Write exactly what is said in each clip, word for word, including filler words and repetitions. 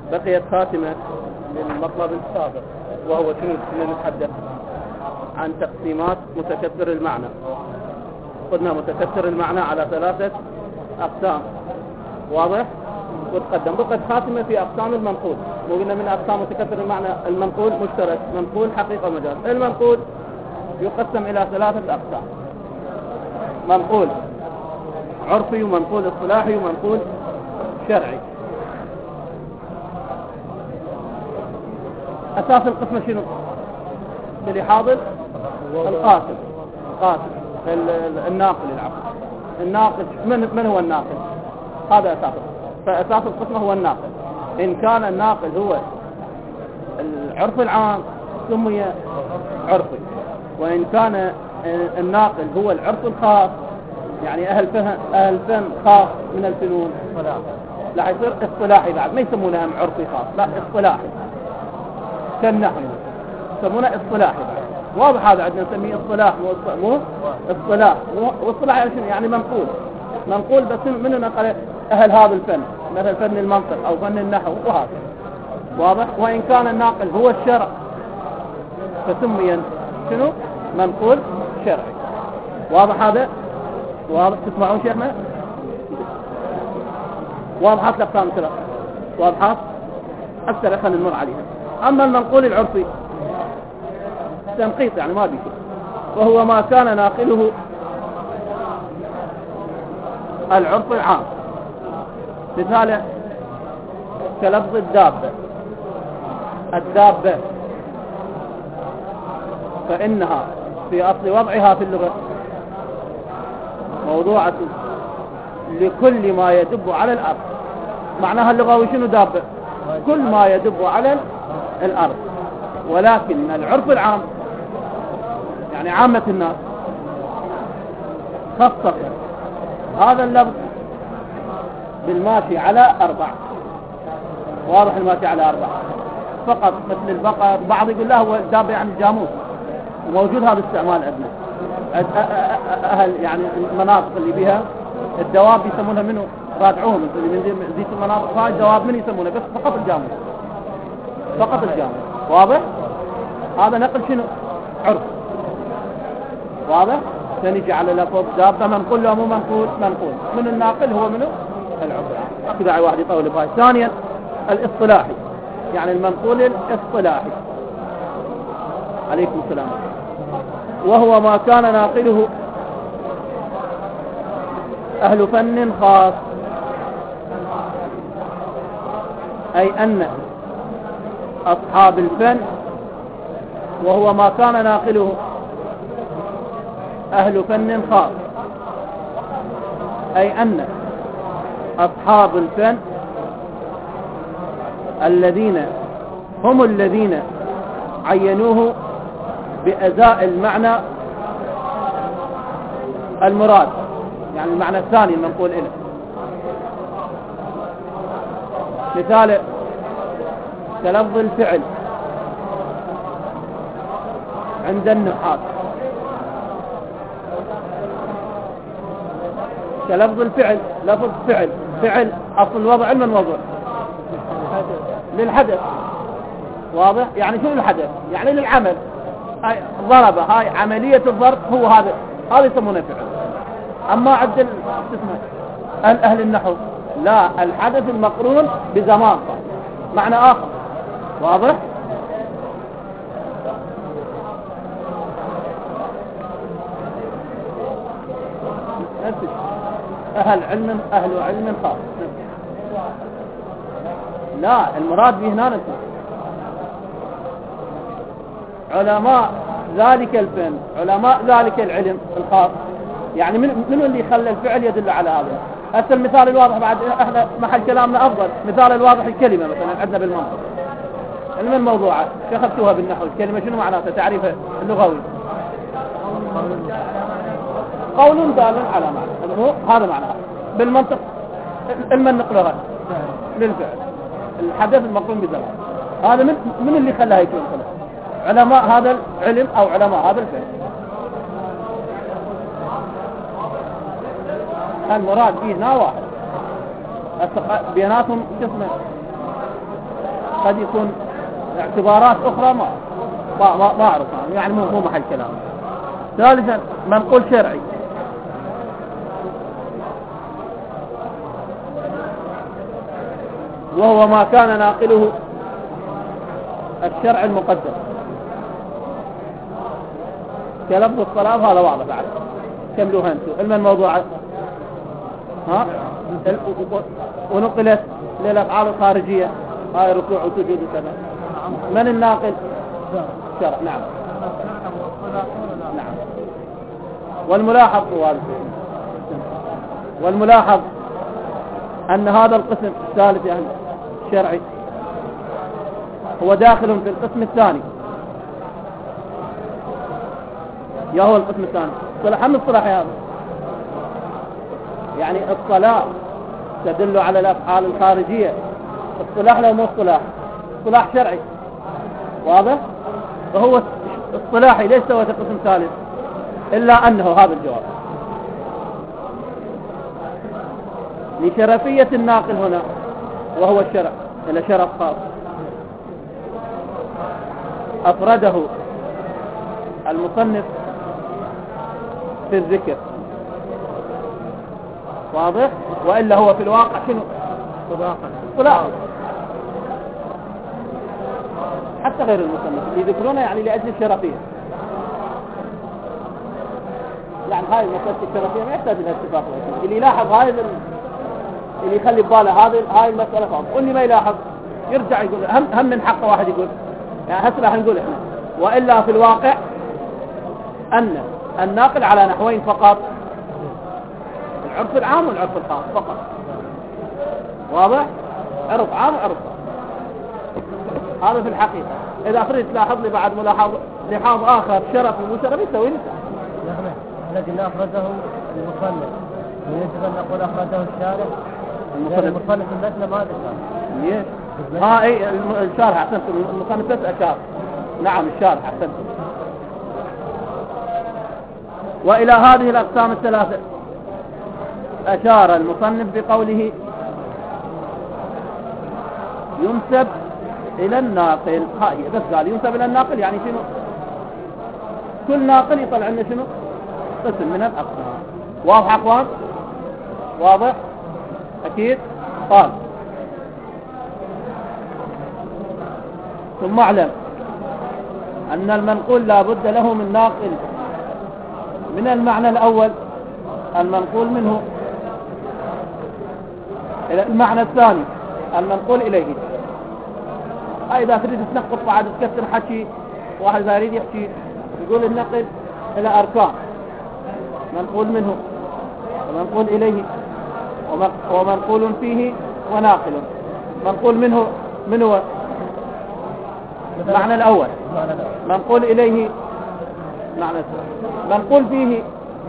بقيت خاتمة للمطلب السابق، وهو شنو كنا نتحدث عن تقسيمات متكثر المعنى. قلنا متكثر المعنى على ثلاثة أقسام، واضح؟ وتقدم بقت خاتمة في أقسام المنقول. وقلنا من أقسام متكثر المعنى المنقول مشترك، منقول حقيقة ومجاز. المنقول يقسم إلى ثلاثة أقسام: منقول عرفي، ومنقول اصطلاحي، ومنقول شرعي. أساس القسمة شنو؟ اللي حاضر القاسم، القاسم الناقل العقل. الناقل من من هو الناقل؟ هذا أساسه. فأساس القسمة هو الناقل. إن كان الناقل هو العرف العام سمي عرفي، وإن كان الناقل هو العرف الخاص، يعني أهل فهم أهل فهم خاص من الفنون، لا يصير اصطلاحي بعد. ما يسمونه هم عرفي خاص، لا اصطلاحي كالنحو يسمونه اصطلاحي بعد. واضح هذا؟ عندنا نسميه اصطلاح مو اصطلاح. واصطلاح يعني شنو؟ يعني منقول. منقول بس منه نقل أهل هذا الفن، مثل فن المنطق أو فن النحو وهذا. واضح؟ وإن كان الناقل هو الشرع فسمي شنو؟ منقول شرعي. واضح هذا؟ واضح؟ تسمعون شيخنا؟ واضحات الأقسام ثلاثة؟ واضحات؟ أكثر خلينا نمر عليها. أما المنقول العرفي تنقيط، يعني ما بيك، وهو ما كان ناقله العرف العام. مثاله كلفظ الدابة. الدابة فإنها في أصل وضعها في اللغة موضوعة لكل ما يدب على الأرض. معناها اللغوي شنو دابة؟ كل ما يدب على الأرض. ولكن العرف العام يعني عامة الناس خصص هذا اللفظ بالماشي على أربع. واضح؟ الماشي على أربع فقط، مثل البقر. بعض يقول له هو الدابة يعني الجاموس، وموجود هذا الاستعمال عندنا. أهل يعني المناطق اللي بها الدواب يسمونها منه رادعوهم، اللي من ذي المناطق هاي الدواب من يسمونها بس فقط الجاموس، فقط الجاموس. واضح؟ هذا نقل شنو؟ عرف. واضح؟ سنجي على لفظ دابة منقول له مو منقول؟ منقول. من الناقل هو منه العرف. أكو داعي واحد يطول بهاي. ثانيا الاصطلاحي، يعني المنقول الاصطلاحي. عليكم السلام. وهو ما كان ناقله أهل فن خاص، أي أن أصحاب الفن، وهو ما كان ناقله أهل فن خاص، أي أن أصحاب الفن الذين هم الذين عينوه بأداء المعنى المراد، يعني المعنى الثاني المنقول إله. مثال كلفظ الفعل عند النحاة. كلفظ الفعل، لفظ فعل، فعل أصل الوضع من وضع للحدث. واضح؟ يعني شو الحدث؟ يعني للعمل. هاي ضرب، هاي عملية الضرب، هو هذا هذا يسمونه فعل. أما عند أهل, أهل النحو لا، الحدث المقرون بزمان معنى آخر. واضح؟ أهل علم، أهل علم خاص. لا، المراد به هنا نسمع علماء ذلك الفن، علماء ذلك العلم الخاص. يعني من من اللي خلى الفعل يدل على هذا؟ هسه المثال الواضح بعد احنا محل كلامنا افضل. مثال الواضح الكلمة مثلا عندنا بالمنطق، علم الموضوعات شخصتوها بالنحو. الكلمة شنو معناتها؟ تعريفها اللغوي قول دال على معنى، هذا معناه بالمنطق. المن نقلها للفعل، الحدث المقرون بزمان. هذا من من اللي خلاها يكون خلاص؟ علماء هذا العلم أو علماء هذا الفعل. المراد فينا واحد، بيناتهم قسمه قد يكون اعتبارات أخرى ما ما ما, ما أعرف يعني مو مو محل كلام. ثالثا منقول شرعي، وهو ما كان ناقله الشرع المقدر كلفظ الصلاة، هذا واضح بعد كملوها انتم. علم الموضوع ها ونقلت للأفعال الخارجية، هاي ركوع وسجود وكذا. من الناقل؟ شرع. نعم نعم. والملاحظ والملاحظ أن هذا القسم الثالث يعني الشرعي هو داخل في القسم الثاني، يا هو القسم الثاني صلاح من الصلاح هذا يعني الصلاة تدل على الأفعال الخارجية. الصلاح لو مو الصلاح صلاح شرعي واضح، وهو الصلاحي ليس سوى قسم ثالث إلا أنه هذا الجواب لشرفية الناقل هنا وهو الشرع إلى شرف خاص أفرده المصنف في الذكر واضح، وإلا هو في الواقع شنو صلاح. حتى غير المصنف اللي يذكرونه يعني لأجل الشرفية، يعني هاي المسألة الشرفية ما يحتاج إلى اتفاق. اللي يلاحظ هاي اللي يخلي بباله هذه هاي المسألة فاضل، واللي ما يلاحظ يرجع يقول هم هم من حق واحد يقول يعني هسه راح نقول احنا. وإلا في الواقع أن الناقل على نحوين فقط، العرف العام والعرف الخاص فقط. واضح؟ عرف عام وعرف خاص، هذا في الحقيقة. إذا أخرج تلاحظ لي بعد ملاحظ لحاظ آخر شرف ومشرف يسوي نساء. الذي أخرجه المصنف ويجب أن نقول أخرجه الشارح. المصنف المثل ما ذكر. ليش؟ ها اي الشارح احسنت، المصنف بس اشار. نعم الشارح احسنت. والى هذه الاقسام الثلاثه اشار المصنف بقوله ينسب الى الناقل. هاي بس قال ينسب الى الناقل يعني شنو؟ كل ناقل يطلع لنا شنو؟ قسم من الاقسام. واضح اخوان؟ واضح اكيد. قال ثم اعلم أن المنقول لا بد له من ناقل من المعنى الأول المنقول منه إلى المعنى الثاني المنقول إليه. إذا تريد تنقل بعد تكثر حكي واحد إذا يريد يحكي يقول النقل إلى أركان: منقول منه ومنقول إليه ومنقول فيه وناقل. منقول منه من هو معنى الأول، منقول إليه معنى الثاني، منقول فيه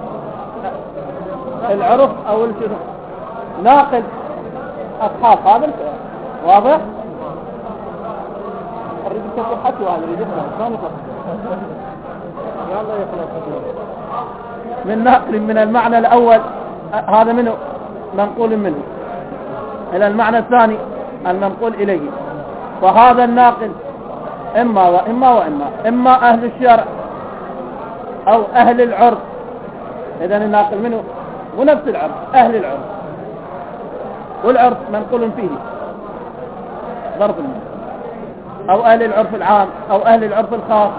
العرف أو الشنو، ناقل أصحاب. هذا واضح؟ أريد تقول حكي وهذا يريد يفهم يلا يخلص من ناقل من المعنى الأول هذا منه منقول منه إلى المعنى الثاني المنقول إليه. فهذا الناقل إما وإما وإما إما أهل الشرع أو أهل العرف. إذن الناقل منه ونفس العرف أهل العرف، والعرف منقول فيه ظرف المنه، أو أهل العرف العام أو أهل العرف الخاص.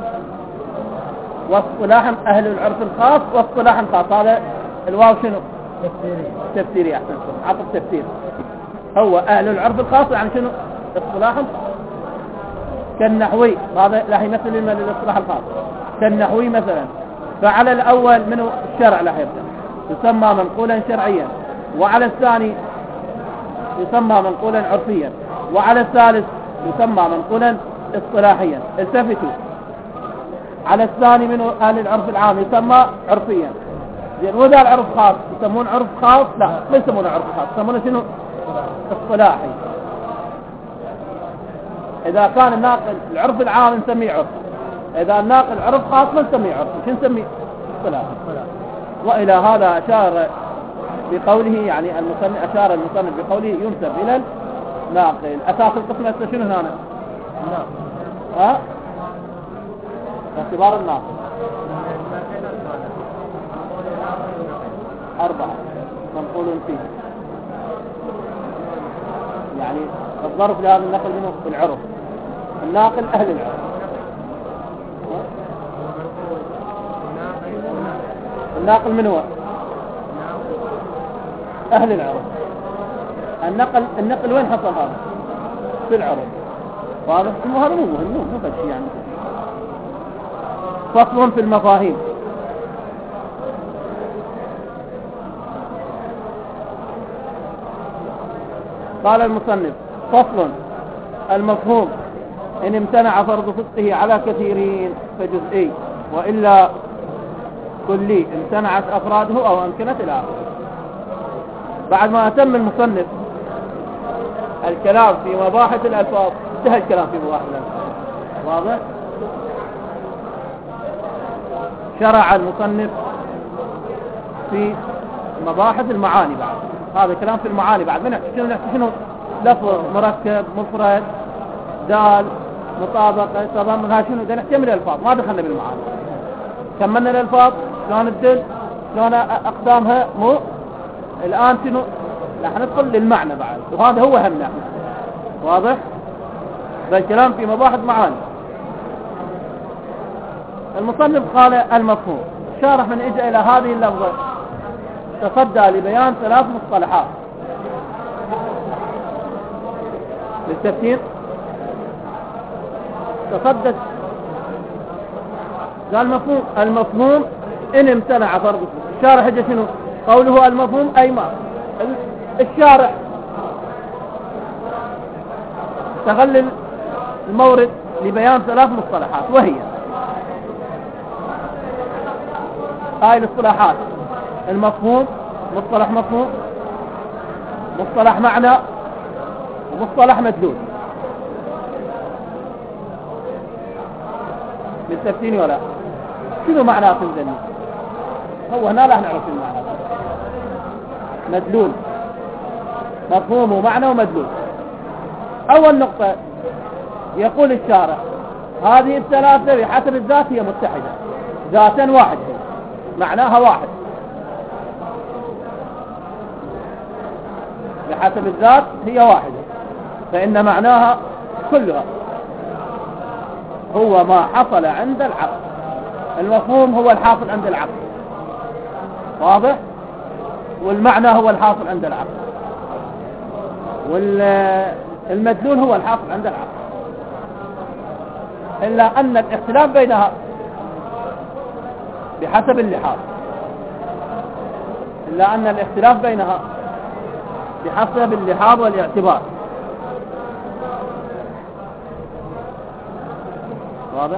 واصطلاحا أهل العرف الخاص واصطلاحا خاص. هذا الواو شنو؟ تفسيري. تفسيري أحسن عطف تفسير. هو أهل العرف الخاص يعني شنو؟ اصطلاحا كالنحوي، هذا لا يمثل لنا للاصطلاح الخاص. كالنحوي مثلا فعلى الأول منه الشرع لا يبدأ يسمى منقولا شرعيا، وعلى الثاني يسمى منقولا عرفيا، وعلى الثالث يسمى منقولا اصطلاحيا. التفتوا، على الثاني منه أهل العرف العام يسمى عرفيا. زين وذا العرف خاص يسمون عرف خاص؟ لا ما يسمونه عرف خاص، يسمونه شنو؟ اصطلاحي. إذا كان الناقل العرف العام نسميه عرف، إذا الناقل عرف خاص ما نسميه عرف، شو نسميه؟ اصطلاحي. وإلى هذا أشار بقوله يعني المصنف، أشار المصنف بقوله ينسب إلى ناقل. أساس القسمة شنو هنا؟ نعم. ها؟ باعتبار الناقل أربعة منقول فيه، يعني الظرف لهذا النقل منه العرف، الناقل أهل العرف. الناقل من هو؟ أهل العرف. النقل النقل وين حصل هذا؟ في العرف. واضح؟ هذا مو مهم، مو بس يعني. فصل في المفاهيم. قال المصنف: فصل: المفهوم إن امتنع فرض صدقه على كثيرين فجزئي، وإلا كلي امتنعت أفراده أو أمكنت إلى آخره. بعد ما أتم المصنف الكلام في مباحث الألفاظ، انتهى الكلام في مباحث الألفاظ. واضح؟ شرع المصنف في مباحث المعاني. بعد هذا كلام في المعاني. بعد من شنو شنو لفظ مركب مفرد دال مطابقة تضمن، ها شنو ده نحتمل الألفاظ، ما دخلنا بالمعاني. كملنا الألفاظ شلون الدل شلون أقدامها، مو الآن شنو راح ندخل للمعنى بعد، وهذا هو همنا. واضح؟ بالكلام في مباحث معاني. المصنف قال: المفهوم. شارح من اجى الى هذه اللفظة تصدى لبيان ثلاث مصطلحات للتفسير. تصدى قال مفهوم المفهوم ان امتنع فرضه. الشارح اجى شنو؟ قوله المفهوم اي ما الشارح استغل المورد لبيان ثلاث مصطلحات، وهي هاي الاصطلاحات: المفهوم، مصطلح مفهوم، مصطلح معنى، ومصطلح مدلول. بالتفتين ولا شنو معناه تنزلني؟ هو هنا لا نعرف المعنى. مدلول، مفهوم ومعنى ومدلول. أول نقطة يقول الشارع: هذه الثلاثة بحسب الذات هي متحدة، ذاتا واحدة، معناها واحد. بحسب الذات هي واحدة، فإن معناها كلها هو ما حصل عند العقل. المفهوم هو الحاصل عند العقل، واضح؟ والمعنى هو الحاصل عند العقل، والمدلول هو الحاصل عند العقل. إلا أن الاختلاف بينها بحسب اللحاظ، إلا أن الاختلاف بينها بحسب اللحاظ والاعتبار. واضح؟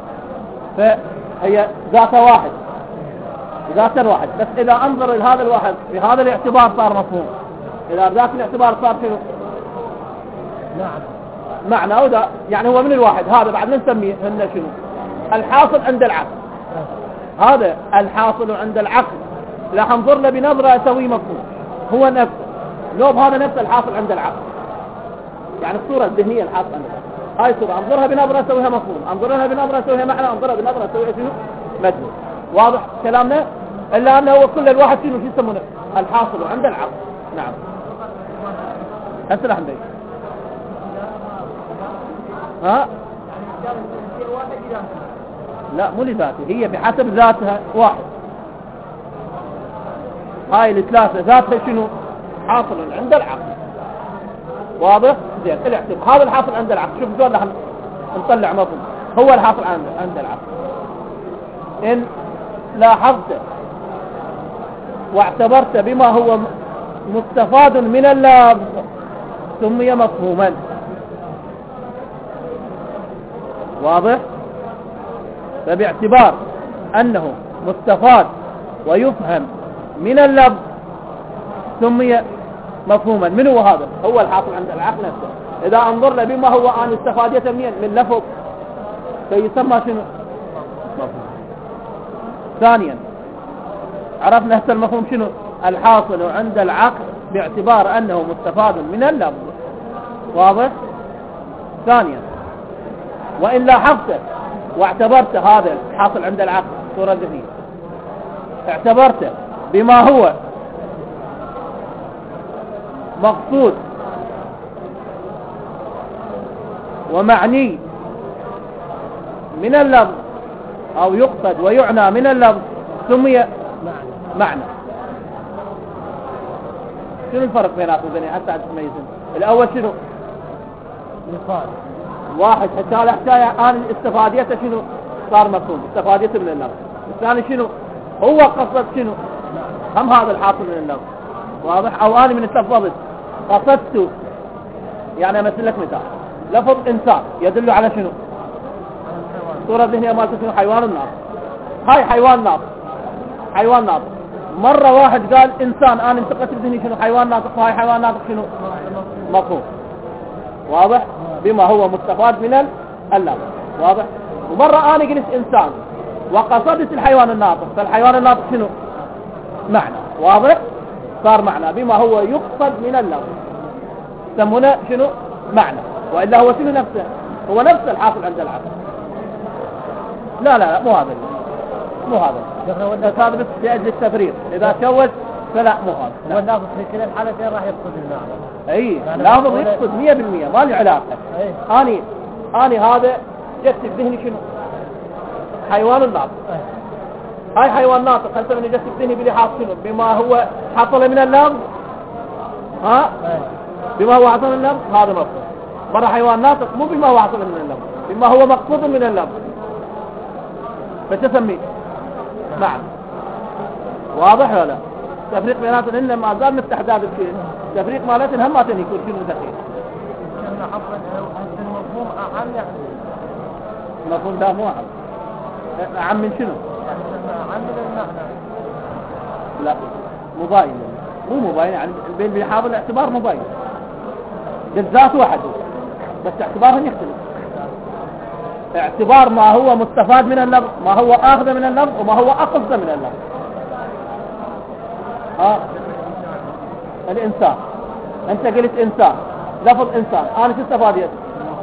فهي ذات واحد، ذات الواحد، بس إذا أنظر لهذا الواحد بهذا الاعتبار صار مفهوم، إذا ذات الاعتبار صار شنو؟ نعم معنى. أو ده يعني هو من الواحد هذا بعد نسميه هنا شنو؟ الحاصل عند العقل. هذا الحاصل عند العقل لا حنظر له بنظرة أسوي مفهوم، هو نفسه لوب، هذا نفس الحاصل عند العقل. يعني الصورة الذهنية الحاصل عند العقل، هاي الصورة أنظرها بنظرة أسويها مفهوم، أنظرها بنظرة أسويها معنى، أنظرها بنظرة أسويها شنو؟ مدلول. واضح كلامنا؟ إلا أنه هو كل الواحد شنو شو يسمونه؟ الحاصل عند العقل. نعم. أسأل عندي ها؟ لا مو لذاته، هي بحسب ذاتها واحد. هاي الثلاثة ذاتها شنو؟ حاصل عند العقل. واضح؟ زين الاعتبار هذا الحاصل عند العقل. شوف شلون راح نطلع مفهوم هو الحاصل عند عند العقل. إن لاحظت واعتبرت بما هو مستفاد من اللفظ سمي مفهوما. واضح؟ فباعتبار أنه مستفاد ويفهم من اللفظ سمي مفهوما. من هو هذا؟ هو الحاصل عند العقل نفسه. إذا انظرنا بما هو أن استفادية منين؟ من لفظ، فيسمى شنو؟ مفهوم. ثانيا عرفنا هذا المفهوم شنو؟ الحاصل عند العقل باعتبار أنه مستفاد من اللفظ واضح؟ ثانيا، وإن لاحظت واعتبرت هذا الحاصل عند العقل صورة ذهنية، اعتبرت بما هو مقصود ومعني من اللفظ أو يقصد ويعنى من اللفظ سمي معنى. شنو الفرق بيناتهم بيني حتى تميزهم؟ الأول شنو؟ مثال واحد حتى الحكاية أنا استفاديته شنو؟ صار مفهوم، استفاديته من اللفظ. الثاني شنو؟ هو قصد شنو؟ هم هذا الحاصل من اللفظ. واضح؟ أو أنا من التفضل قصدت، يعني أمثل لك مثال، لفظ إنسان يدل على شنو؟ صورة ذهنية مالته شنو؟ حيوان ناطق. هاي حيوان ناطق، حيوان ناطق. مرة واحد قال إنسان، أنا انتقلت بذهني شنو؟ حيوان ناطق. فهاي حيوان ناطق شنو؟ مفهوم. واضح؟ بما هو مستفاد من اللفظ. واضح؟ ومرة أنا قلت إنسان وقصدت الحيوان الناطق، فالحيوان الناطق شنو؟ معنى. واضح؟ صار معنى بما هو يقصد من اللفظ، سمونا شنو؟ معنى. وإلا هو شنو نفسه؟ هو نفس الحاصل عند العقل. لا لا لا مو هذا، مو هذا، بس هذا بس لأجل التفريق. إذا شوش فلا مو هذا. هو اللافظ في كل الحالتين راح يقصد المعنى. اي لافظ يقصد مية بالمية، ما لي علاقة. اني اني هذا جت بذهني شنو؟ حيوان ناطق. هاي حيوان ناطق، هل من جت بذهني بلحاظ شنو؟ بما هو حصل من اللفظ. ها؟ بما هو حصل من اللفظ هذا مفهوم. مرة حيوان ناطق مو بما هو حصل من اللفظ، بما هو مقصود من اللفظ، فتسميه معنى. واضح ولا؟ تفريق بيناتهم إن ما زال نفتح باب الشيء، تفريق مالتهم هم ما تني يكون شنو دقيق. احنا حصل المفهوم أعم يعني. المفهوم ده مو أعم. أعم من شنو؟ أعم من المعنى. لا مباين، مو مباين يعني بين بيحاول الاعتبار مباين. بالذات واحد بس اعتبارهم يختلف. اعتبار ما هو مستفاد من اللفظ، ما هو آخذ من اللفظ، وما هو أقصد من اللفظ. ها الإنسان، أنت قلت إنسان، لفظ إنسان، أنا شو استفاديت؟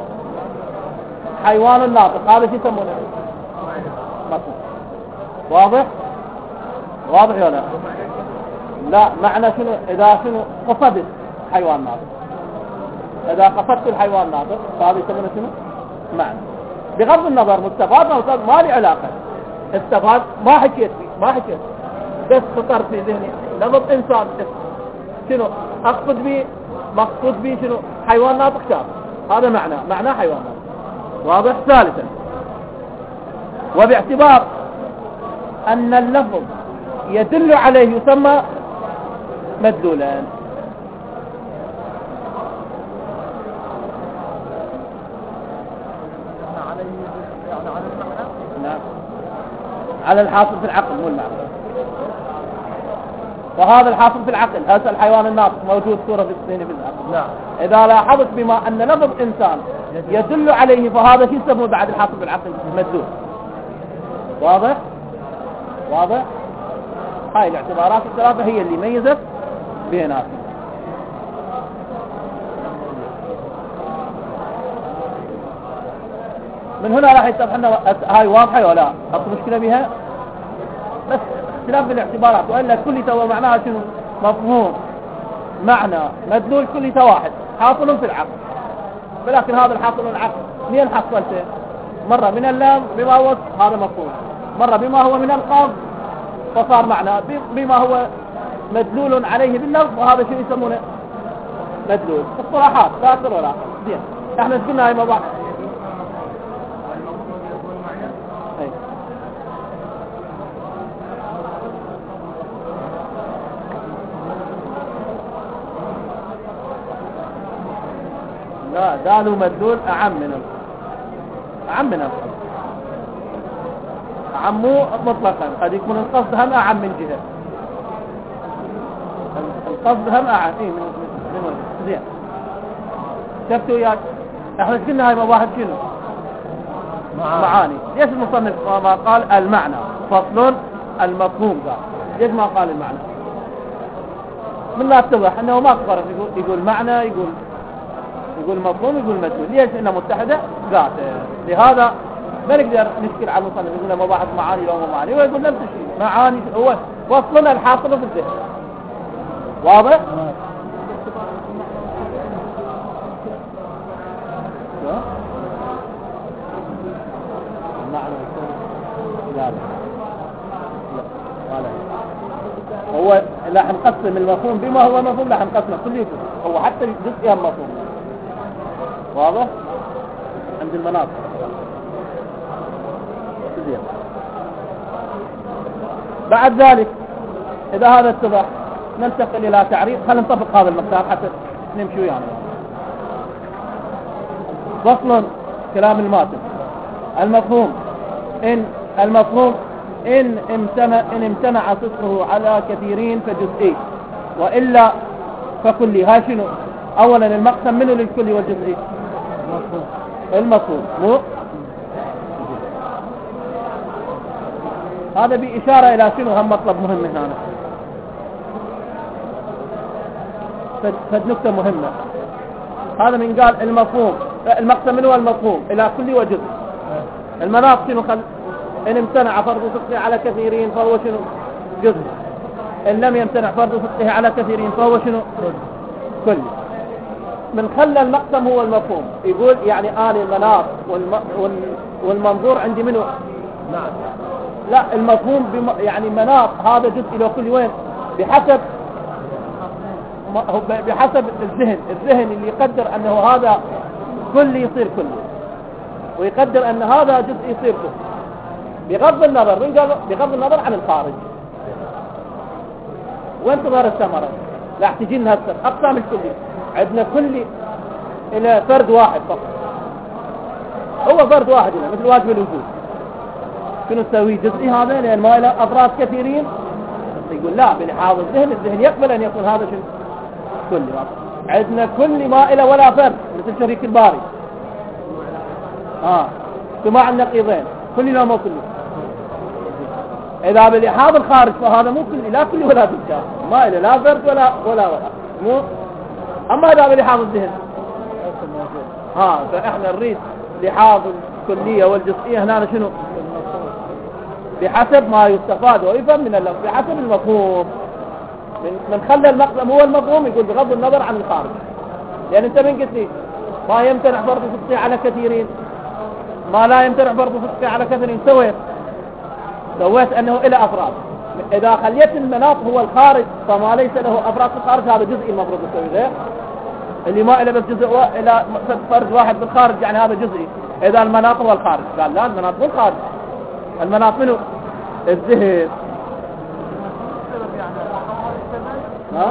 حيوان ناطق، هذا شو يسمونه؟ مفهوم. واضح؟ واضح ولا لا؟ لا معنى شنو؟ إذا شنو قصدت حيوان ناطق، إذا قصدت الحيوان ناطق فهذا يسمونه شنو؟ معنى. بغض النظر مستفاد ما مستفاد ما لي علاقة. استفاد ما حكيت فيه، ما حكيت، بس خطر في ذهني لفظ إنسان شنو أقصد به، مقصود به شنو؟ حيوان ناطق شاب، هذا معنى، معنى حيوان ناطق. واضح؟ ثالثا، وباعتبار أن اللفظ يدل عليه يسمى مدلولا. نعم، على الحاصل في العقل مو المعنى. وهذا الحاصل في العقل، هذا الحيوان الناطق موجود صورة في السنين في العقل. نعم. إذا لاحظت بما أن لفظ إنسان يدل عليه فهذا شو يسمونه بعد الحاصل في العقل؟ مدلول. واضح؟ واضح؟ هاي الاعتبارات الثلاثة هي اللي ميزت بيناتهم. من هنا راح يتضح لنا هاي واضحة ولا لا؟ أصل مشكلة بها بس اختلاف بالاعتبارات، وإلا كل توا معناها شنو؟ مفهوم، معنى، مدلول، كل توا واحد حاصل في العقل. ولكن هذا الحاصل في العقل مين حصلته؟ مرة من اللام بما هو هذا مفهوم، مرة بما هو من القصد فصار معنى، بما هو مدلول عليه باللفظ، وهذا شيء يسمونه مدلول. الصراحات لا أكثر ولا أقل. زين، احنا قلنا هاي مباحث. لا دال مدلول أعم من القصد، أعم من القصد، أعمو مطلقا. قد يكون القصد هم أعم من جهة، القصد هم أعم. إيه من من زين. شفتوا وياك احنا قلنا هاي مباحث شنو؟ معاني. ليش المصنف ما قال المعنى فصل المفهوم؟ قال ليش ما قال المعنى؟ من لا اتضح انه ما فرق، يقول يقول معنى، يقول يقول مفهوم يقول مدلول. ليش؟ إنها متحدة ذات. لهذا ما نقدر نشكل على المصنف يقول لنا مباحث معاني لو ما معاني، هو يقول نفس الشيء معاني، هو وصلنا الحاصل في الذهن. واضح؟ لا لا هو لا حنقسم المفهوم بما هو مفهوم، لا حنقسمه كليته، هو حتى جزئيا مفهوم. واضح؟ عند المناطق زين. بعد ذلك إذا هذا اتضح ننتقل إلى تعريف. خلينا نطبق هذا المقدار حتى نمشي يعني. فصل كلام الماتن. المفهوم إن المفهوم إن امتنع إن امتنع صدقه على كثيرين فجزئي، وإلا فكلي. ها شنو؟ أولا المقسم منه للكلي والجزئي. المفهوم مو هذا بإشارة إلى شنو؟ هم مطلب مهم هنا، فد نكتة مهمة. هذا من قال المفهوم المقسم منه المفهوم إلى كلي وجزء. المناط شنو؟ خل إن امتنع فرض صدقه على كثيرين فهو شنو؟ جزء. إن لم يمتنع فرض صدقه على كثيرين فهو شنو؟ كلي. من خلى المقسم هو المفهوم، يقول يعني آل المناط والم... والمنظور عندي منه. نعم. لا المفهوم بم... يعني مناط هذا جزء إلى كل وين بحسب بحسب الذهن الذهن اللي يقدر أنه هذا كل يصير كل، ويقدر أن هذا جزء يصير كل، بغض النظر بغض النظر عن الخارج. وين تظهر الثمرة؟ لا تجينا هسه أقسام الكلي عندنا كلي إلى فرد واحد فقط، هو فرد واحد هنا مثل واجب الوجود. شنو تسوي جزئي هذا لأن ما له أفراد كثيرين؟ يقول لا بلحاظ الذهن الذهن يقبل أن يكون هذا شنو كلي. عندنا كل ما إله ولا فرد مثل شريك الباري. آه اجتماع النقيضين كل لا مو كلي. إذا بلحاظ الخارج فهذا مو كلي، لا كلي ولا تجار، ما إله لا فرد ولا ولا ولا مو. أما إذا بلحاظ الذهن ها آه فإحنا نريد لحاظ الكلية والجزئية هنا شنو؟ بحسب ما يستفاد ويفهم من اللفظ، بحسب المفهوم. من خلى المقسم هو المفهوم يقول بغض النظر عن الخارج. لأن أنت من قلت لي ما يمتنع فرض صدقه على كثيرين، ما لا يمتنع فرض صدقه على كثيرين، سويت سويت أنه إلى أفراد. إذا خليت المناط هو الخارج فما ليس له أفراد في الخارج هذا جزئي المفروض تسوي غير اللي ما إلى بس جزء و... إلى فرد واحد بالخارج يعني هذا جزئي. إذا المناط هو الخارج قال لا المناط مو الخارج، المناط منه الذهن. ها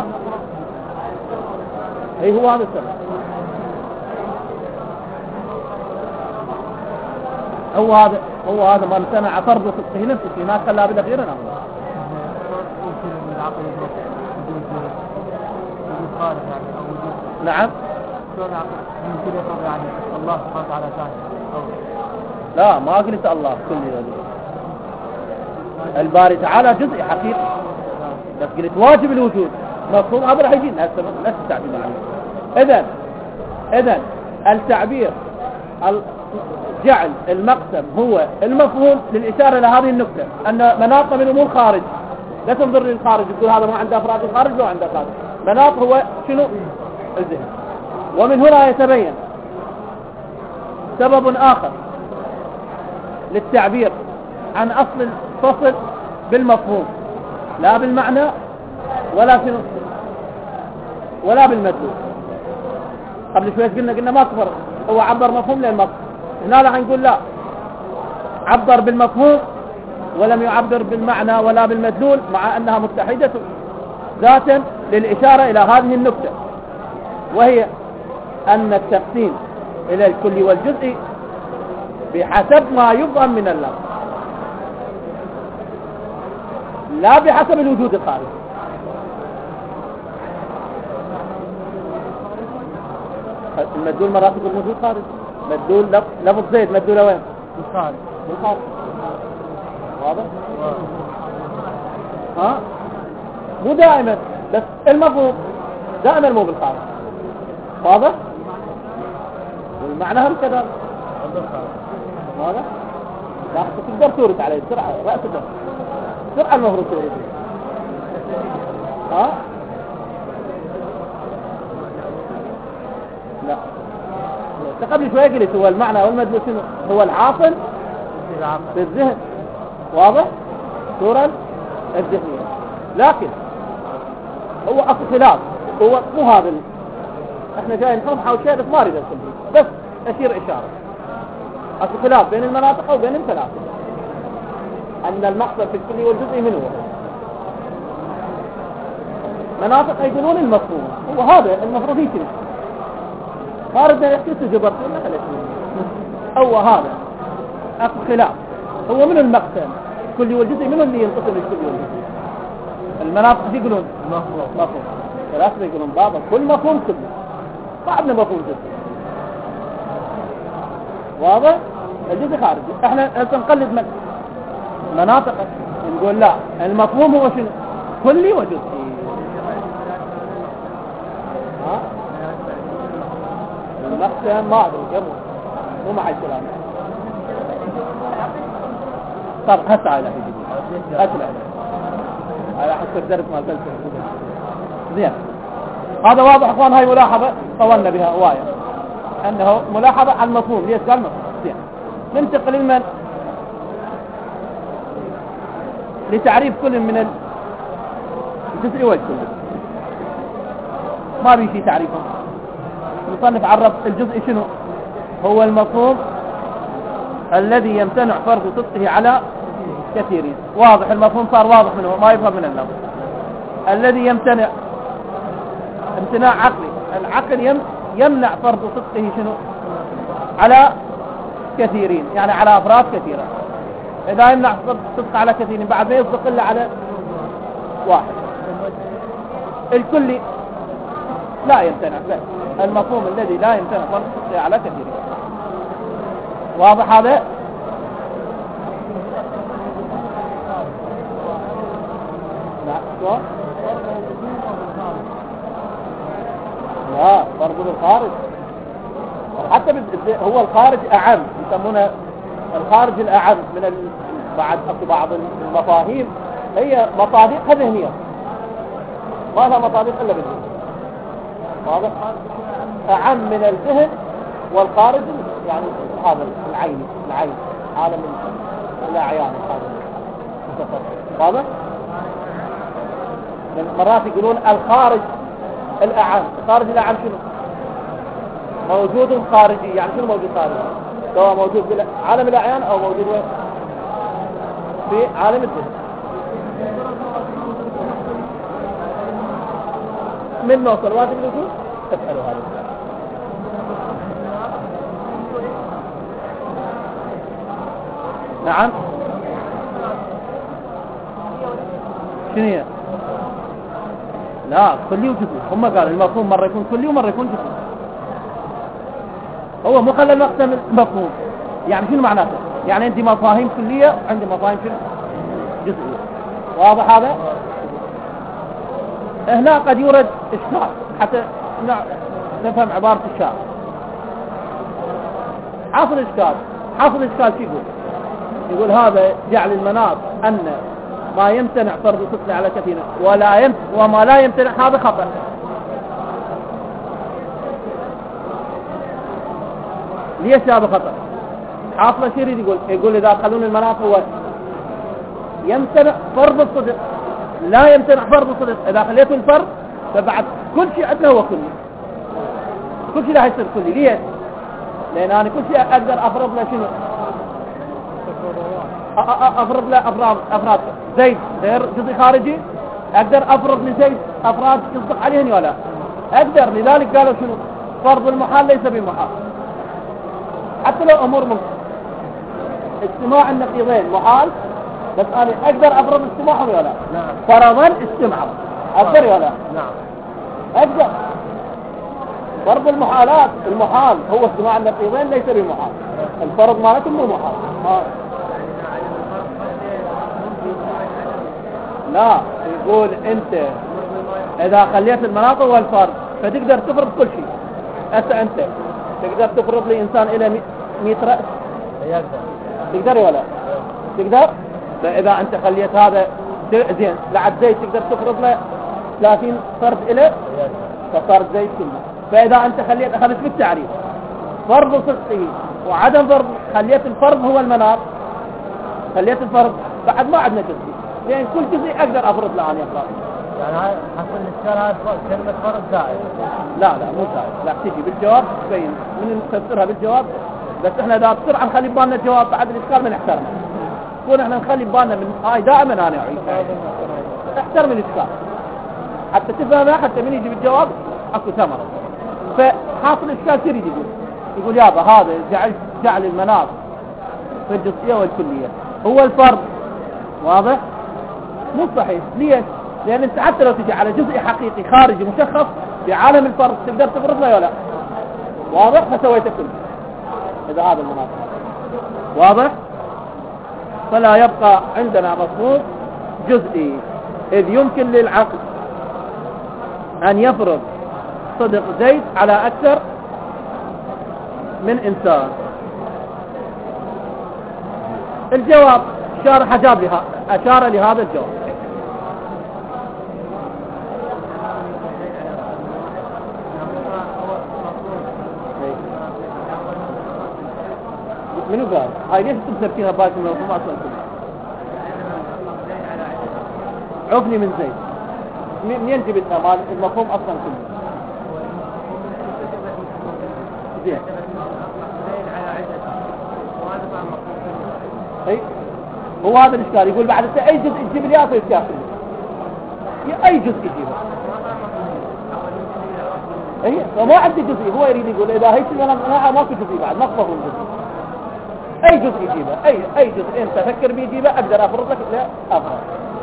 اي هو هذا السبب، هو هذا هو هذا ما امتنع فرض صدقه نفسه ما خلى بدا غيرنا. نعم الله سبحانه وتعالى لا ما قلت الله كل الباري تعالى جزء حقيقي، بس قلت واجب الوجود مفهوم. هذا راح يجي نفس نفس التعبير عليه. اذا اذا التعبير جعل المقسم هو المفهوم للإشارة إلى هذه النقطة أن مناط منه مو الخارج. لا تنظر للخارج تقول هذا ما عنده أفراد الخارج لو عنده خارج. مناط هو شنو؟ الذهن. ومن هنا يتبين سبب آخر للتعبير عن أصل الفصل بالمفهوم لا بالمعنى ولا في ولا بالمدلول. قبل شوية قلنا قلنا ما كفر هو عبر مفهوم للمفهوم، هنا راح نقول لا عبر بالمفهوم ولم يعبر بالمعنى ولا بالمدلول مع أنها متحدة ذاتا للإشارة إلى هذه النقطة، وهي أن التقسيم إلى الكل والجزء بحسب ما يفهم من اللفظ لا بحسب الوجود الخارجي. المدلول مرات يقول موجود خارج، مدلول لفظ زيد مدلول وين؟ بالخارج بالخارج. واضح؟ ها مو دائما بس المفهوم دائما مو بالخارج. واضح؟ والمعنى هم كذا هذا لا تقدر تورد عليه بسرعة رأس الدم بسرعة المفروض تورد ها لا قبل شوية قلت هو المعنى والمدلول هو العاقل في الذهن واضح صورة الذهنية لكن هو أصل خلاف هو مو هذا احنا جاي نحوم حول شيء بس ما اريد ادخل فيه بس اشير اشاره اصل خلاف بين المناطق وبين الثلاثه ان المقصد في الكلي والجزئي منه مناطق يقولون المفهوم هو هذا المفروض يكون ما اريد يحكي جبرت ولا خليت هو هذا اصل خلاف هو من المقسم الكلي والجزئي منه اللي ينقسم الكلي والجزئي المناطق يقولون مفهوم مفهوم ثلاثه يقولون بابا كل مفهوم كله بعدنا مفهوم جزء واضح الجزء خارجي احنا هسه نقلد من مناطق نقول لا المفهوم هو شنو كلي وجزئي ها المقسم ما ادري كم مو مع الكلام طب هسه على حاجه اسمع على حسب الدرس مال فلسفه زين هذا واضح اخوان هاي ملاحظة طولنا بها وايد انه ملاحظة على المفهوم ليش قال مفهوم زين ننتقل لمن لتعريف كل من الجزء والكل ما بيشي تعريفه المصنف عرف الجزء شنو هو المفهوم الذي يمتنع فرض صدقه على كثيرين واضح المفهوم صار واضح منه ما يفهم من اللفظ الذي يمتنع امتناع عقلي العقل يم يمنع فرض صدقه شنو على كثيرين يعني على أفراد كثيرة إذا يمنع فرض صدقه على كثيرين بعد ما يصدق إلا على واحد الكل لا يمتنع لا. المفهوم الذي لا يمتنع فرض صدقه على كثيرين واضح هذا لا لا فرض الخارج حتى هو الخارج أعم يسمونه الخارج الأعم من ال... بعد بعض المفاهيم هي مصادق ذهنية ما لها مصادق إلا بالذهن واضح أعم من الذهن والخارج يعني هذا العين العين عالم الأعيان واضح مرات يقولون الخارج الأعم الخارج الأعم شنو موجود خارجي يعني شنو موجود خارجي سواء موجود في عالم الأعيان أو موجود وين في عالم الذهن من نوصل واجب الوجود تسألوا هذا السؤال نعم شنو هي لا كلي وجزئي هم قالوا المفهوم مرة يكون كلي ومرة يكون جزئي هو مو خلى المقسم مفهوم يعني شنو معناته يعني عندي مفاهيم كلية عندي مفاهيم شنو جزئية واضح هذا هنا قد يورد إشكال حتى نفهم عبارة الشارع حاصل إشكال حاصل إشكال شو يقول يقول هذا جعل المناط أن ما يمتنع فرض صدقه على كثير ولا يمت وما لا يمتنع هذا خطأ ليش هذا خطأ حاصل شيء يقول يقول إذا خلون المناط هو يمتنع فرض الصدق لا يمتنع فرض الصدق إذا خليته الفرض فبعد كل شيء عندنا هو كلي كل شيء لا يصير كلي ليش لأن أنا كل شيء أقدر أفرض له شنو أفرض له أفراد أفراد زيد غير جزء خارجي أقدر أفرض لزيد أفراد يصدق عليهن ولا أقدر لذلك قالوا شنو فرض المحال ليس بمحال حتى لو أمور ممكن استماع النقيضين محال بس أنا أقدر أفرض استماعهم ولا نعم فرضا استمعوا أقدر ولا نعم أقدر فرض المحالات المحال هو استماع النقيضين ليس بمحال الفرض مالته مو محال آه. لا يقول انت اذا خليت المناطق والفرض فتقدر تفرض كل شيء هسه انت تقدر تفرض لي إنسان إلى مئة رأس؟ يقدر. تقدر ولا؟ تقدر؟ فإذا أنت خليت هذا زين لعب زيد تقدر تفرض له ثلاثين فرد إليه فصار زيد كله. فإذا أنت خليت أخذت بالتعريف فرض صدقه وعدم فرض، خليت الفرض هو المناط، خليت الفرض بعد ما عندنا جزئي، لأن كل جزئي أقدر أفرض له عن إطلاق. يعني هاي حصل الإشكال هاي كلمة فرض زائد. لا لا مو زائد، لا تجي بالجواب تبين من نفسرها بالجواب. بس إحنا إذا بسرعة نخلي ببالنا الجواب بعد الإشكال ما نحترمه. كون إحنا نخلي ببالنا من هاي دائما أنا أعيد احترم الإشكال حتى تفهمها، حتى من يجي بالجواب أكو ثمرة. فحاصل الإشكال تريد يقول يقول يابا هذا جعل جعل المناط في الجزئية والكلية هو الفرض، واضح؟ مو صحيح. ليش؟ لأن أنت حتى لو تجي على جزء حقيقي خارجي مشخص بعالم الفرض تقدر تفرض له ولا؟ واضح؟ فسويته كله إذا هذا المناط واضح؟ فلا يبقى عندنا مفهوم جزئي، إذ يمكن للعقل أن يفرض صدق زيد على أكثر من إنسان. الجواب شارح أجاب لها أشار لهذا الجواب. منو قال؟ هاي ليش تبصر فيها باكم من المفهوم أصلا كله؟ عفني من زيد منين جبت المفهوم أصلا كله؟ زين اي هو هذا الاشكال. يقول بعد اي جزء تجيب لي اخر الاشكال اي جزء يجيبه اي فما عندي جزء. هو يريد يقول اذا هيك انا ما في جزء بعد ما مفهوم جزء اي جزء يجيبه اي اي جزء انت فكر بيجيبه اقدر افرض لك لا افرض.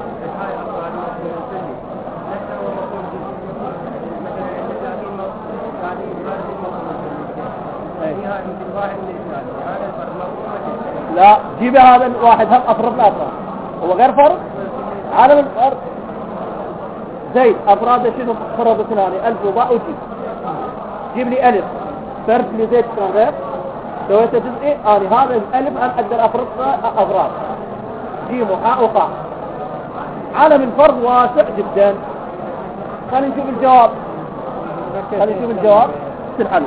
لا جيب هذا الواحد هم أفراد الأفراد هو غير فرض عالم الفرض. زيد أفراد شنو فرض اثناني ألف وباء وجيب جيب لي ألف فرد لزيد كان غير سويت جزئي أنا هذا الألف أنا أقدر أفرض أفراد جيم وحاء وقاء. عالم الفرض واسع جدا. خلينا نشوف الجواب خلينا نشوف الجواب سنحل.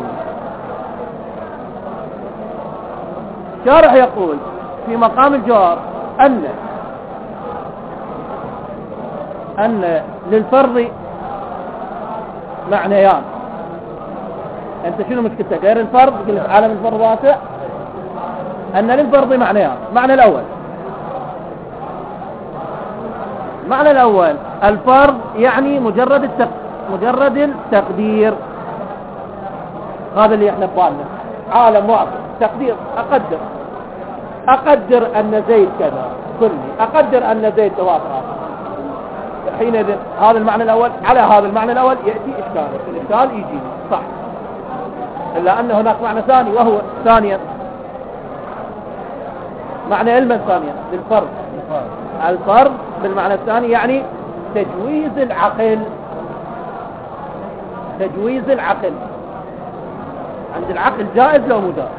شارح يقول في مقام الجواب أن أن للفرض معنيان. أنت شنو مشكلتك غير الفرض؟ قلت عالم الفرض واسع. أن للفرض معنيان. معنى الأول معنى الأول الفرض يعني مجرد التق... مجرد التقدير. هذا اللي احنا ببالنا عالم واضح تقدير. أقدر أقدر أن زيد كذا كلي أقدر أن زيد توافر. حينئذ هذا المعنى الأول على هذا المعنى الأول يأتي إشكال. الإشكال يجي صح إلا أن هناك معنى ثاني وهو ثانيا معنى علما ثانيا للفرض. الفرض بالمعنى الثاني يعني تجويز العقل. تجويز العقل عند العقل جائز لو مو جائز.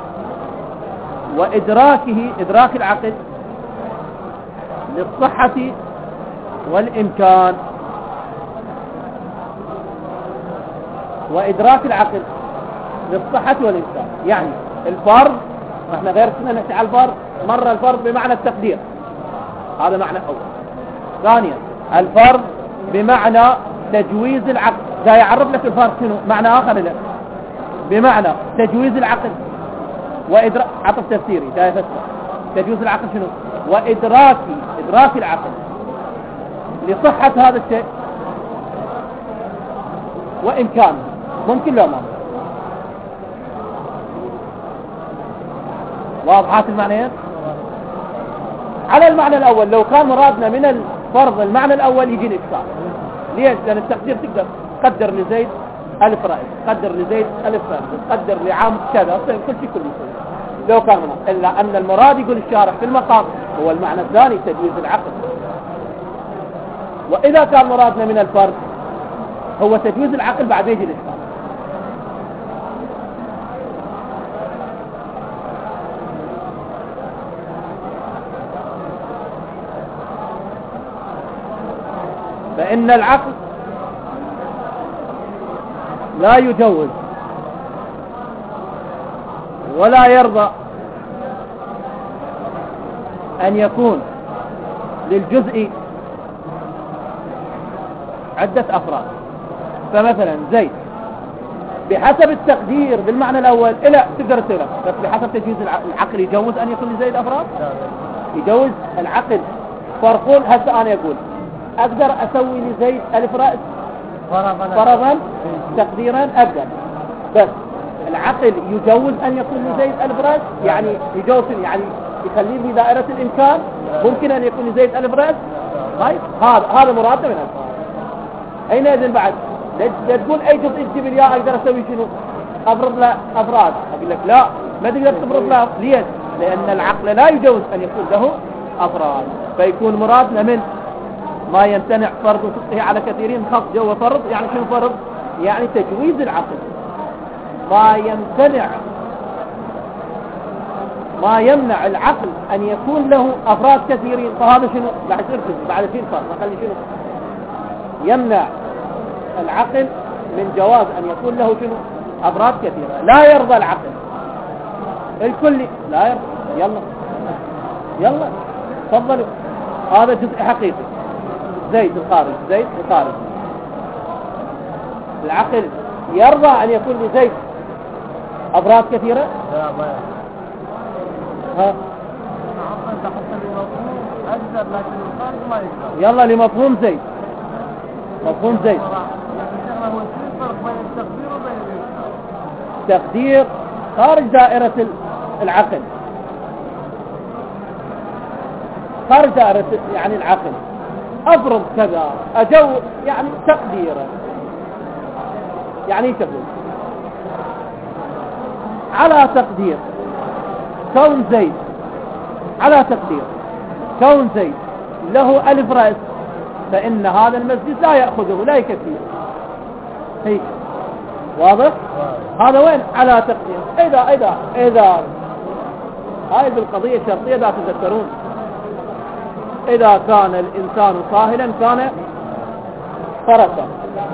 وإدراكه إدراك العقل للصحة والإمكان. وإدراك العقل للصحة والإمكان يعني الفرض احنا غير كنا نحكي على الفرض مرة الفرض بمعنى التقدير هذا معنى أول. ثانيا الفرض بمعنى تجويز العقل. جاي يعرف لك الفرض شنو معنى آخر له بمعنى تجويز العقل وإدراك عطف تفسيري جاي يفسر تجويز العقل شنو وإدراك إدراك العقل لصحة هذا الشيء وإمكانه ممكن لو ما واضحات المعنيين. على المعنى الأول لو كان مرادنا من الفرض المعنى الأول يجي الإشكال. ليش؟ لأن التقدير تقدر قدر لزيد ألف رأس قدر لزيد ألف رأس قدر لعام كذا كل شيء كله لو كان مراد. إلا أن المراد يقول الشارح في المقام هو المعنى الثاني تجويز العقل. وإذا كان مرادنا من الفرض هو تجويز العقل بعد يجي الإشكال. فإن العقل لا يجوز ولا يرضى أن يكون للجزء عدة أفراد. فمثلا زيد بحسب التقدير بالمعنى الأول إلا تقدر تسيره، بس بحسب تجويز العقل يجوز أن يكون لزيد أفراد؟ يجوز العقل. فرقون هسه أنا يقول أقدر أسوي لزيد ألف رأس فرضا تقديرا أقدر، بس العقل يجوز أن يكون لزيد ألف رأس، يعني يجوز يعني يخليه في دائرة الإمكان، ممكن أن يكون لزيد ألف رأس. طيب هذا هذا مراد من الفرق. أين إذن بعد لا تقول أي جزء تجيب الياء أقدر أسوي شنو أفرض له أفراد، أقول لك لا ما تقدر تفرض له. ليش؟ لأن العقل لا يجوز أن يكون له أفراد، فيكون مرادنا من ما يمتنع فرض صدقه على كثيرين خاص جوا فرض. يعني شنو فرض؟ يعني تجويز العقل. ما يمتنع ما يمنع العقل أن يكون له أفراد كثيرين، فهذا شنو بعد يركز بعد فين فرق نخلي شنو يمنع العقل من جواز أن يكون له شنو أفراد كثيرة. لا يرضى العقل الكل، لا يرضى. يلا يلا تفضلوا، هذا جزء حقيقي. زيد الخارج زيد الخارج العقل يرضى أن يكون لزيد أفراد كثيرة؟ لا ما ها يلا لمفهوم زيد، مفهوم زيد تقدير خارج دائرة العقل، خارج دائرة يعني العقل. أفرض كذا أجو يعني تقديرا، يعني تقول على تقدير كون زيد، على تقدير كون زيد له ألف رأس، فإن هذا المسجد لا يأخذه لا يكفيه. هيك واضح؟ هذا وين على تقدير. إذا إذا إذا هاي بالقضية الشرطية لا تذكرون، إذا كان الإنسان صاهلا كان فرسا.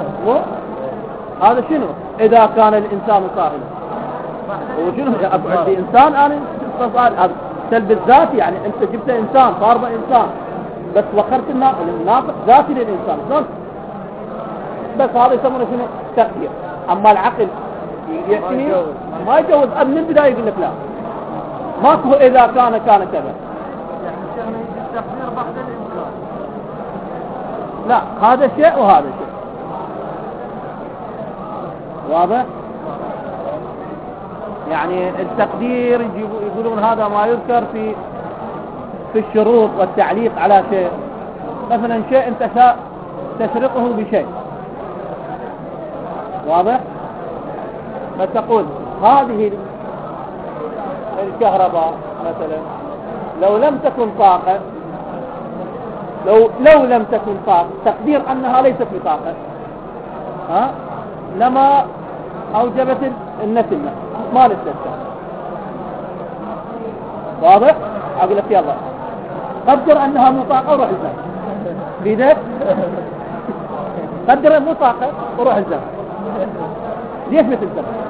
هذا شنو إذا كان الإنسان صاهلا؟ وشنو أقعد بإنسان أنا هذا سلب الذاتي، يعني أنت جبت إنسان فارض إنسان بس وخرت الناطق ذاتي للإنسان شلون؟ بس هذا يسمونه شنو تقدير. أما العقل يأتي ما يجوز من البداية يقول لك لا ماكو إذا كان كان كذا، يعني التقدير بعد الإمكان. لا هذا شيء وهذا شيء. واضح؟ يعني التقدير يقولون هذا ما يذكر في في الشروط والتعليق على شيء. مثلا شيء انت تسرقه بشيء، واضح؟ فتقول هذه الكهرباء مثلا لو لم تكن طاقة، لو لو لم تكن طاقة، تقدير أنها ليست بطاقة، ها لما أوجبت النتيجة ما للتسع. واضح؟ أقول لك يلا قدر أنها مو طاقة وروح الزمن بيدك، قدر مو طاقة وروح الزمن. ليش مثل الزمن؟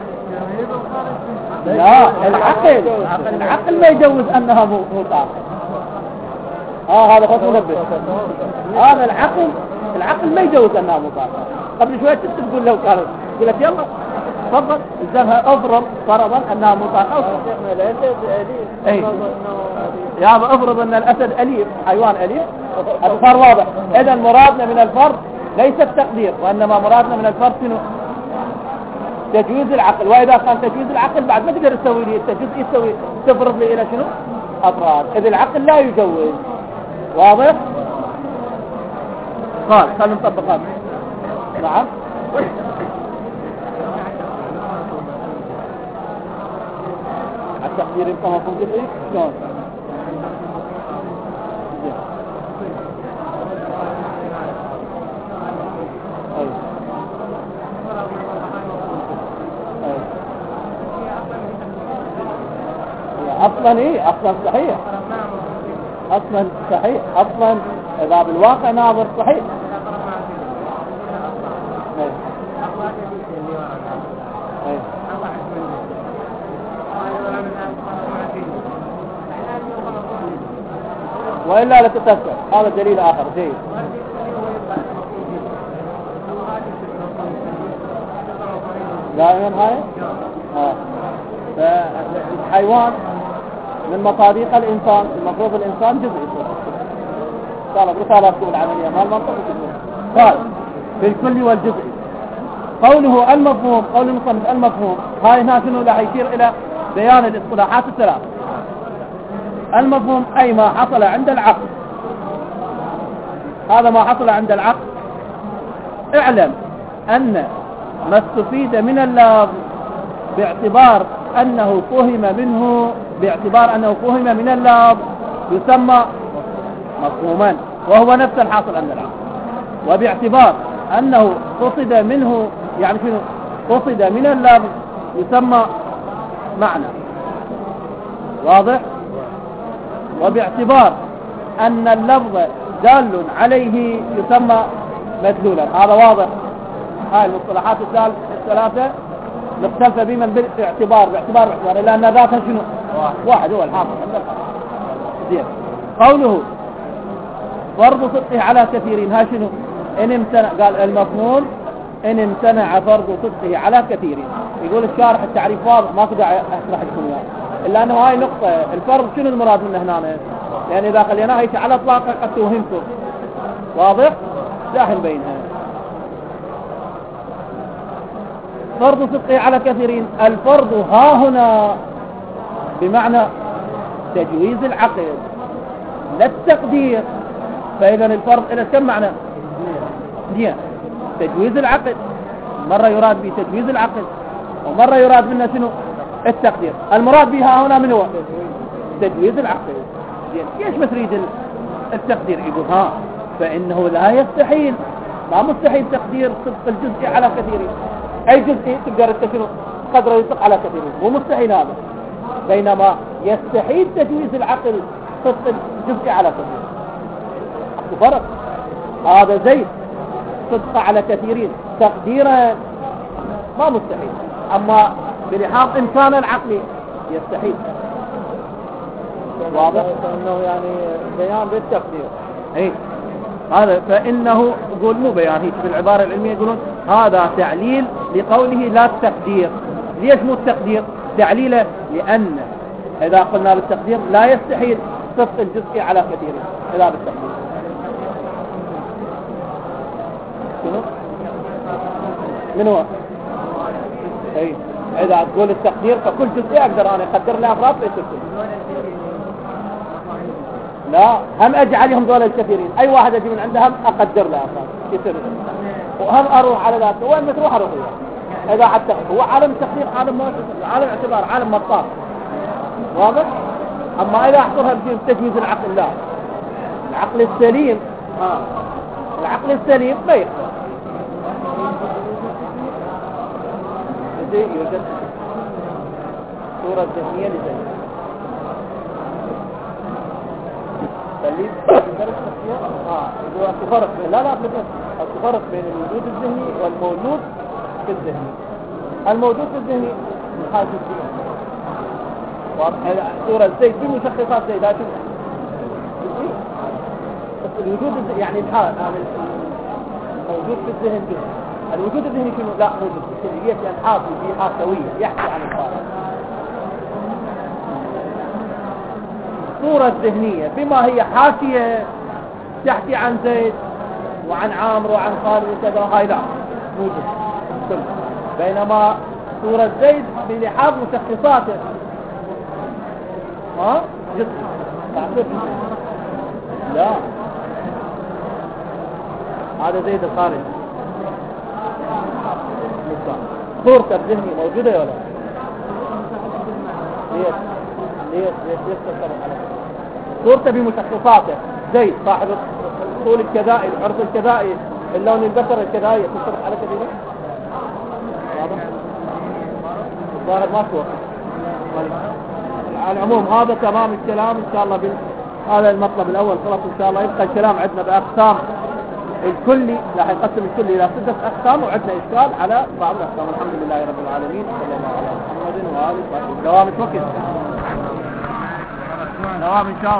لا العقل العقل ما يجوز أنها مو طاقة. آه هذا خط منبه. هذا العقل العقل ما يجوز أنها مو طاقة. قبل شوية تقول لو كانت يقول لك يلا تفضل الزمها أفرض فرضا أنها مو طاقة. أي يا أبا أفرض أن الأسد أليف، حيوان أليف، الفرق واضح. إذا مرادنا من الفرق ليس التقدير، وإنما مرادنا من الفرق شنو؟ تجويز العقل. وإذا كان تجويز العقل بعد ما تقدر تسوي لي التجويز يسوي تفرض لي إلى شنو؟ أفراد. إذا العقل لا يجوز. واضح؟ قال خلينا نطبق هذا. نعم التقدير يبقى مفهوم جزئي شلون؟ اصلا ايه اصلا صحيح، اصلا صحيح، اصلا اذا بالواقع ناظر صحيح، وإلا لتتسع. هذا دليل آخر جيد. دائما هاي آه. فالحيوان من مصادق الإنسان، المفروض الإنسان جزء يصير قال رسالة تقول العملية ما المنطق قال في الكل والجزء. قوله المفهوم، قول المصنف المفهوم، هاي هنا شنو راح يشير إلى بيان الاصطلاحات الثلاث. المفهوم أي ما حصل عند العقل، هذا ما حصل عند العقل. اعلم أن ما استفيد من اللفظ باعتبار أنه فهم منه باعتبار أنه فهم من اللفظ يسمى مفهوما، وهو نفس الحاصل عند العقل. وباعتبار أنه قصد منه يعني شنو قصد من اللفظ يسمى معنى. واضح؟ وباعتبار أن اللفظ دال عليه يسمى مدلولا. هذا واضح. هاي المصطلحات الثلاثة مختلفة بمن باعتبار باعتبار باعتبار لأن ذاتها شنو واحد هو الحاصل عند الحاصل. زين. قوله فرض صدقه على كثيرين، ها شنو إن امتنع، قال المفهوم إن امتنع فرض صدقه على كثيرين. يقول الشارح التعريف واضح ما تقع أشرح لكم إياه إلا أنه هاي نقطة. الفرض شنو المراد منه هنا؟ لأن إذا خليناها هيك على إطلاقها قد توهمكم. واضح؟ داخل بينها. فرض صدقه على كثيرين، الفرض ها هنا بمعنى تجويز العقل لا التقدير. فإذا الفرض إلى كم معنى؟ دي تجويز العقل، مرة يراد به تجويز العقل ومرة يراد منه شنو التقدير. المراد بها هنا من هو تجويز العقل. ليش ما تريد التقدير؟ يقول ها فإنه لا يستحيل، ما مستحيل تقدير صدق الجزء على كثيرين. أي جزء تقدر شنو قدره يصدق على كثيرين، مو مستحيل هذا. بينما يستحيل تجويز العقل صدق الجزء على كثيرين. فرق. هذا زيد صدق على كثيرين تقديرا ما مستحيل، أما بلحاظ إمكان العقل يستحيل. واضح؟ أنه يعني بيان بالتقدير. اي هذا فإنه يقول مو بيان، هيك بالعبارة العلمية يقولون هذا تعليل لقوله لا التقدير. ليش مو التقدير؟ تعليله لأن إذا قلنا بالتقدير لا يستحيل صدق الجزء على كثيرين إذا بالتقدير. شنو؟ من هو؟ اي إذا تقول التقدير فكل جزء أقدر أنا أقدر له أفراد ليس كل. لا هم أجعلهم دول الكثيرين، أي واحد أجي من عندهم أقدر له أفراد يصير، وهم أروح على ذاته وين ما تروح أروح إياه. إذا حتى هو عالم التقدير عالم عالم اعتبار عالم مطاف. واضح؟ أما إذا أحصرها بتجويز العقل لا، العقل السليم آه. العقل السليم ما يقدر. يوجد صورة ذهنية لزي فاللي درس الشخصية اه يقول التفرق بين لا لا التفرق بين الوجود الذهني والموجود في الذهني. الموجود في الذهني من حاجة الذهني صورة زي في مشخصات زي لكن الوجود يعني الحال الموجود في الذهن جزء. الوجود الذهني شنو؟ لا موجود في السلبيات الحاصل في حاسوية يحكي عن الخارج. الصورة الذهنية بما هي حاشية تحكي عن زيد وعن عامر وعن خالد وكذا هاي لا موجود كل. بينما صورة زيد بلحاظ مشخصاته ها جزء لا هذا زيد الخارج. صورته الذهني موجودة ولا ليش ليش ليش ليش تكلم على صورته بمشخصاته زي صاحب الطول الكذائي العرض الكذائي اللون البشر الكذائي تصرف على كذا. واضح؟ الظاهر ما صور. على العموم هذا تمام الكلام إن شاء الله. هذا المطلب الأول خلاص إن شاء الله. يبقى الكلام عندنا بأقسام الكلي راح يقسم الكلي إلى ستة أقسام وعندنا إشكال على بعض الأقسام. الحمد لله رب العالمين صلى الله على محمد وآله وصحبه. دوام الوقت دوام إن شاء الله.